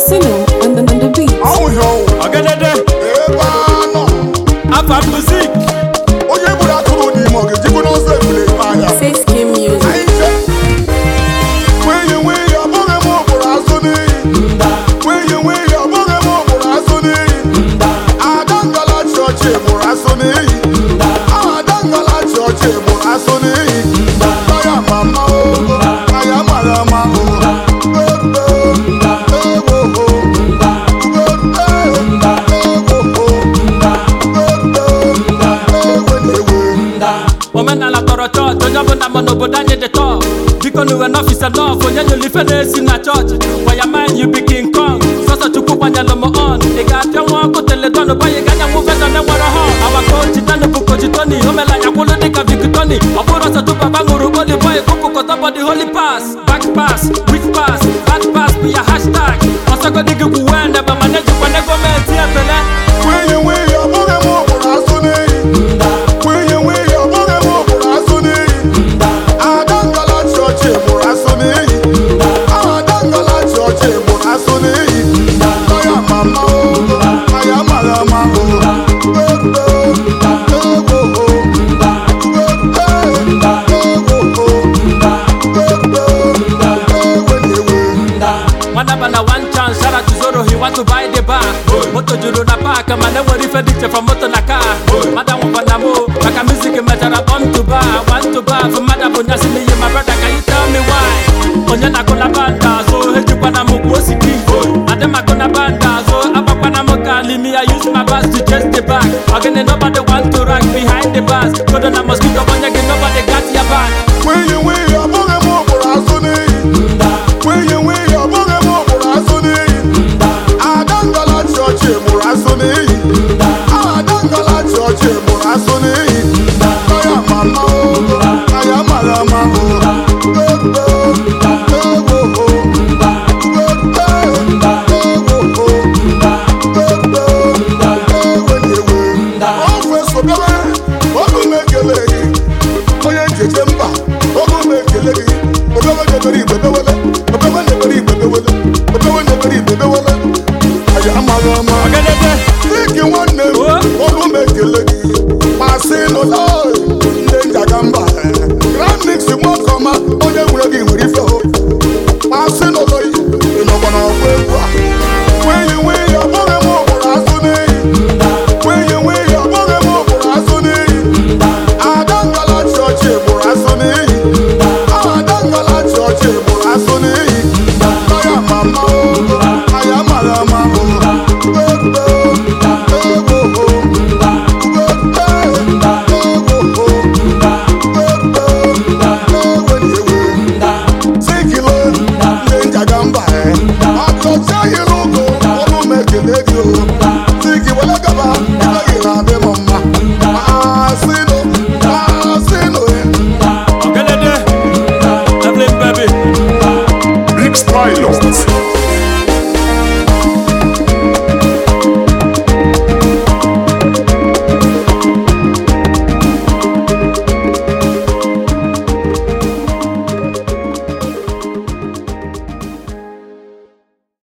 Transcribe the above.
Sino on the beat. Oh yo, Ogenede, Ebano. Afa Music. Oye bura turu ni mo ge jibu no se bule fire. Say skin music. Aije. When you abore mo bura so ni. When you abore mo bura so ni. Adangala church bura so ni. Adangala church bura so ni. Aya mama o, aya mama o. Omenala tọrọ chọọchị onye ọbụla ma n'obodo anyị dị tọọ biko n'uwe n'ọfịs lọf onye nyere ife na-esi na chọọchị for your mind you be King Kong sọsọ chukwu kwanyelụ m on ị ga-apịa nwa ọkụ teledon banye ga anya nwu vezọ na-enwere họ awa kochi tanụ bụ kochi toni o mela anya kwụlụ dịka victoni ọ bụrụ ọsọ tụbaba ṅụrụ boli boy kụkụkọtọ bọdị holy pass back pass weak pass bad pass bụ ya hashtag ọsọgodi gị kwuwe nebe mana ejikwana gọọmenti efele Wanabana one chance, shout out to Zoro, he want to buy the bar. Moto juru na park, man, I worry for the from moto na car. Madam Wanamo, like a music matter, I want to bar, for Madam Bonasi, me and my brother, can you tell me why? Onyana kona banda, so head you Panamo Kosiki. Adema kona banda, so Abapanamo Kalimi, I use my bus to chase the back. Again, nobody want to rank behind the bars. Go to the mosquito.